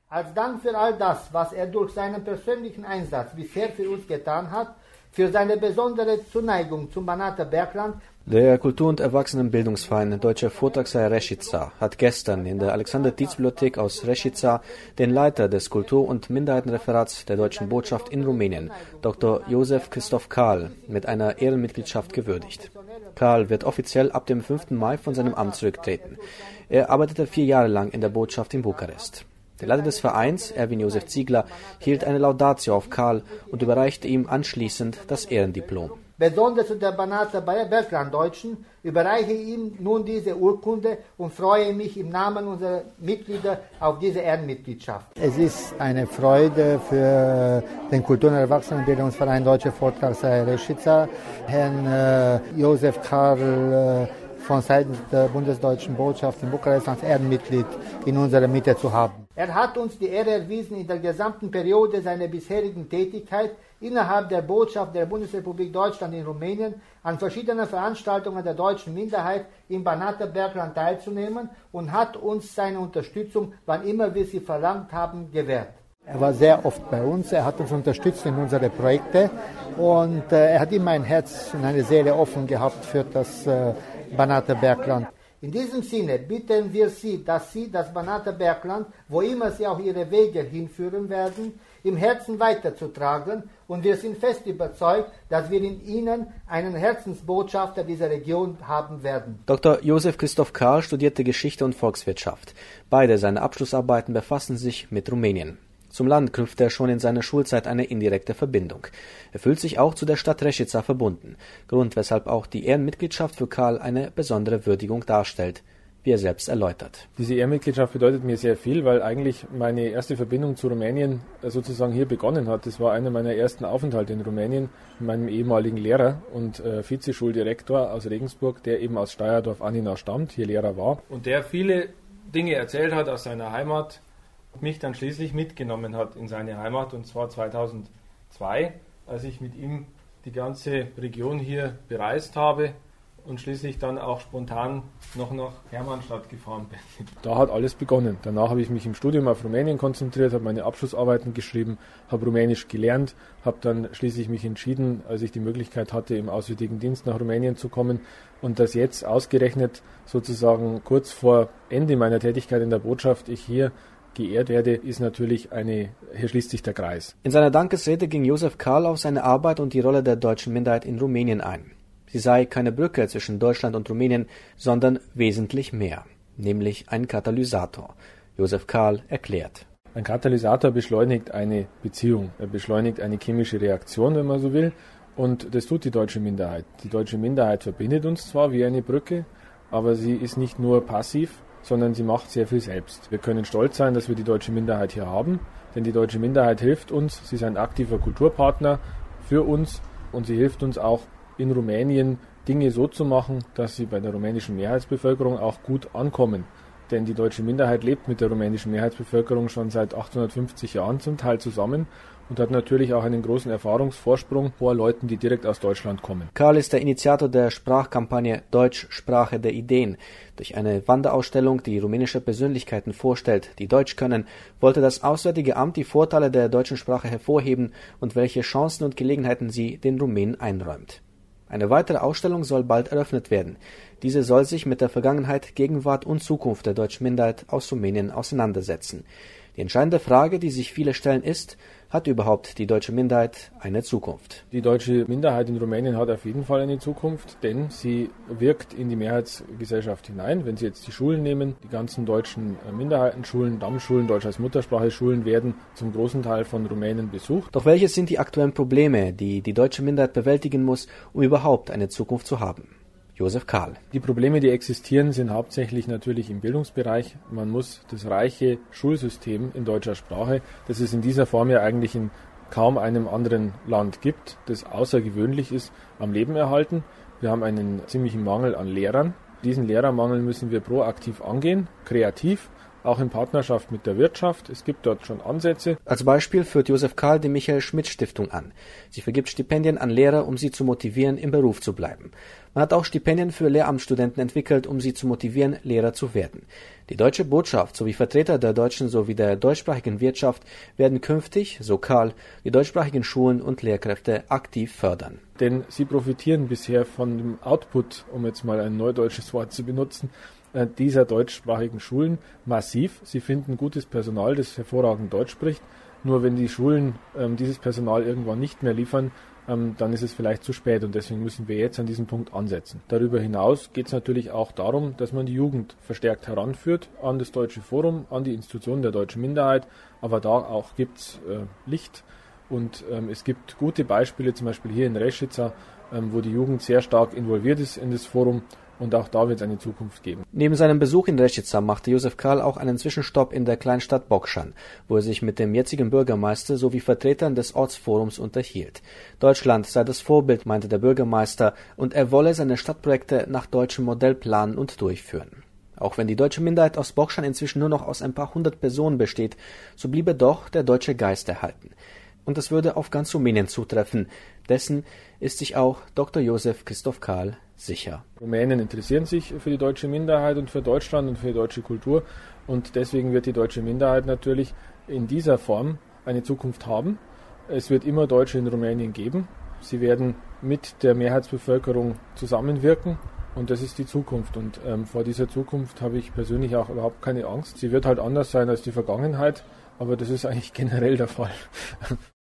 Als Dank für all das, was er durch seinen persönlichen Einsatz bisher für uns getan hat, für seine besondere Zuneigung zum Banater Bergland. Der Kultur- und Erwachsenenbildungsverein Deutscher Fotaksai Reshica hat gestern in der Alexander-Dietz-Bibliothek aus Reshica den Leiter des Kultur- und Minderheitenreferats der Deutschen Botschaft in Rumänien, Dr. Josef Christoph Karl, mit einer Ehrenmitgliedschaft gewürdigt. Karl wird offiziell ab dem 5. Mai von seinem Amt zurücktreten. Er arbeitete 4 Jahre lang in der Botschaft in Bukarest. Der Leiter des Vereins, Erwin Josef Ziegler, hielt eine Laudatio auf Karl und überreichte ihm anschließend das Ehrendiplom. Besonders der Banater Berglanddeutschen überreiche ihm nun diese Urkunde und freue mich im Namen unserer Mitglieder auf diese Ehrenmitgliedschaft. Es ist eine Freude für den Kultur- und Erwachsenenbildungsverein Deutsche Fotaksai Reshica, Herrn Josef Karl von Seiten der Bundesdeutschen Botschaft in Bukarest als Ehrenmitglied in unserer Mitte zu haben. Er hat uns die Ehre erwiesen, in der gesamten Periode seiner bisherigen Tätigkeit innerhalb der Botschaft der Bundesrepublik Deutschland in Rumänien an verschiedenen Veranstaltungen der deutschen Minderheit im Banater Bergland teilzunehmen und hat uns seine Unterstützung, wann immer wir sie verlangt haben, gewährt. Er war sehr oft bei uns, er hat uns unterstützt in unsere Projekte und er hat immer ein Herz und eine Seele offen gehabt für das Banater Bergland. In diesem Sinne bitten wir Sie, dass Sie das Banater Bergland, wo immer Sie auch Ihre Wege hinführen werden, im Herzen weiterzutragen, und wir sind fest überzeugt, dass wir in Ihnen einen Herzensbotschafter dieser Region haben werden. Dr. Josef Christoph Karl studierte Geschichte und Volkswirtschaft. Beide seine Abschlussarbeiten befassen sich mit Rumänien. Zum Land knüpft er schon in seiner Schulzeit eine indirekte Verbindung. Er fühlt sich auch zu der Stadt Reshica verbunden, Grund, weshalb auch die Ehrenmitgliedschaft für Karl eine besondere Würdigung darstellt, wie er selbst erläutert. Diese Ehrenmitgliedschaft bedeutet mir sehr viel, weil eigentlich meine erste Verbindung zu Rumänien sozusagen hier begonnen hat. Das war einer meiner ersten Aufenthalte in Rumänien mit meinem ehemaligen Lehrer und Vizeschuldirektor aus Regensburg, der eben aus Steyerdorf Annina stammt, hier Lehrer war. Und der viele Dinge erzählt hat aus seiner Heimat, mich dann schließlich mitgenommen hat in seine Heimat, und zwar 2002, als ich mit ihm die ganze Region hier bereist habe und schließlich dann auch spontan noch nach Hermannstadt gefahren bin. Da hat alles begonnen. Danach habe ich mich im Studium auf Rumänien konzentriert, habe meine Abschlussarbeiten geschrieben, habe Rumänisch gelernt, habe dann schließlich mich entschieden, als ich die Möglichkeit hatte, im Auswärtigen Dienst nach Rumänien zu kommen, und dass jetzt ausgerechnet sozusagen kurz vor Ende meiner Tätigkeit in der Botschaft ich hier geehrt werde, ist natürlich hier schließt sich der Kreis. In seiner Dankesrede ging Josef Karl auf seine Arbeit und die Rolle der deutschen Minderheit in Rumänien ein. Sie sei keine Brücke zwischen Deutschland und Rumänien, sondern wesentlich mehr, nämlich ein Katalysator. Josef Karl erklärt. Ein Katalysator beschleunigt eine Beziehung, er beschleunigt eine chemische Reaktion, wenn man so will, und das tut die deutsche Minderheit. Die deutsche Minderheit verbindet uns zwar wie eine Brücke, aber sie ist nicht nur passiv, sondern sie macht sehr viel selbst. Wir können stolz sein, dass wir die deutsche Minderheit hier haben, denn die deutsche Minderheit hilft uns, sie ist ein aktiver Kulturpartner für uns und sie hilft uns auch in Rumänien Dinge so zu machen, dass sie bei der rumänischen Mehrheitsbevölkerung auch gut ankommen. Denn die deutsche Minderheit lebt mit der rumänischen Mehrheitsbevölkerung schon seit 850 Jahren zum Teil zusammen und hat natürlich auch einen großen Erfahrungsvorsprung vor Leuten, die direkt aus Deutschland kommen. Karl ist der Initiator der Sprachkampagne Deutsch, Sprache der Ideen. Durch eine Wanderausstellung, die rumänische Persönlichkeiten vorstellt, die Deutsch können, wollte das Auswärtige Amt die Vorteile der deutschen Sprache hervorheben und welche Chancen und Gelegenheiten sie den Rumänen einräumt. Eine weitere Ausstellung soll bald eröffnet werden. Diese soll sich mit der Vergangenheit, Gegenwart und Zukunft der deutschen Minderheit aus Rumänien auseinandersetzen. Die entscheidende Frage, die sich viele stellen, ist: Hat überhaupt die deutsche Minderheit eine Zukunft? Die deutsche Minderheit in Rumänien hat auf jeden Fall eine Zukunft, denn sie wirkt in die Mehrheitsgesellschaft hinein. Wenn Sie jetzt die Schulen nehmen, die ganzen deutschen Minderheitenschulen, Dammschulen, Deutsch als Muttersprache-Schulen werden zum großen Teil von Rumänen besucht. Doch welche sind die aktuellen Probleme, die die deutsche Minderheit bewältigen muss, um überhaupt eine Zukunft zu haben? Josef Karl. Die Probleme, die existieren, sind hauptsächlich natürlich im Bildungsbereich. Man muss das reiche Schulsystem in deutscher Sprache, das es in dieser Form ja eigentlich in kaum einem anderen Land gibt, das außergewöhnlich ist, am Leben erhalten. Wir haben einen ziemlichen Mangel an Lehrern. Diesen Lehrermangel müssen wir proaktiv angehen, kreativ, auch in Partnerschaft mit der Wirtschaft. Es gibt dort schon Ansätze. Als Beispiel führt Josef Karl die Michael-Schmidt-Stiftung an. Sie vergibt Stipendien an Lehrer, um sie zu motivieren, im Beruf zu bleiben. Man hat auch Stipendien für Lehramtsstudenten entwickelt, um sie zu motivieren, Lehrer zu werden. Die Deutsche Botschaft sowie Vertreter der deutschen sowie der deutschsprachigen Wirtschaft werden künftig, so Karl, die deutschsprachigen Schulen und Lehrkräfte aktiv fördern. Denn sie profitieren bisher von dem Output, um jetzt mal ein neudeutsches Wort zu benutzen, dieser deutschsprachigen Schulen massiv. Sie finden gutes Personal, das hervorragend Deutsch spricht. Nur wenn die Schulen dieses Personal irgendwann nicht mehr liefern, dann ist es vielleicht zu spät und deswegen müssen wir jetzt an diesem Punkt ansetzen. Darüber hinaus geht es natürlich auch darum, dass man die Jugend verstärkt heranführt an das Deutsche Forum, an die Institutionen der deutschen Minderheit, aber da auch gibt es Licht und es gibt gute Beispiele, zum Beispiel hier in Reschitza, wo die Jugend sehr stark involviert ist in das Forum. Und auch da wird es eine Zukunft geben. Neben seinem Besuch in Reschitza machte Josef Karl auch einen Zwischenstopp in der Kleinstadt Bokschan, wo er sich mit dem jetzigen Bürgermeister sowie Vertretern des Ortsforums unterhielt. Deutschland sei das Vorbild, meinte der Bürgermeister, und er wolle seine Stadtprojekte nach deutschem Modell planen und durchführen. Auch wenn die deutsche Minderheit aus Bokschan inzwischen nur noch aus ein paar hundert Personen besteht, so bliebe doch der deutsche Geist erhalten. Und das würde auf ganz Rumänien zutreffen. Dessen ist sich auch Dr. Josef Christoph Karl sicher. Rumänen interessieren sich für die deutsche Minderheit und für Deutschland und für die deutsche Kultur. Und deswegen wird die deutsche Minderheit natürlich in dieser Form eine Zukunft haben. Es wird immer Deutsche in Rumänien geben. Sie werden mit der Mehrheitsbevölkerung zusammenwirken. Und das ist die Zukunft. Und vor dieser Zukunft habe ich persönlich auch überhaupt keine Angst. Sie wird halt anders sein als die Vergangenheit. Aber das ist eigentlich generell der Fall.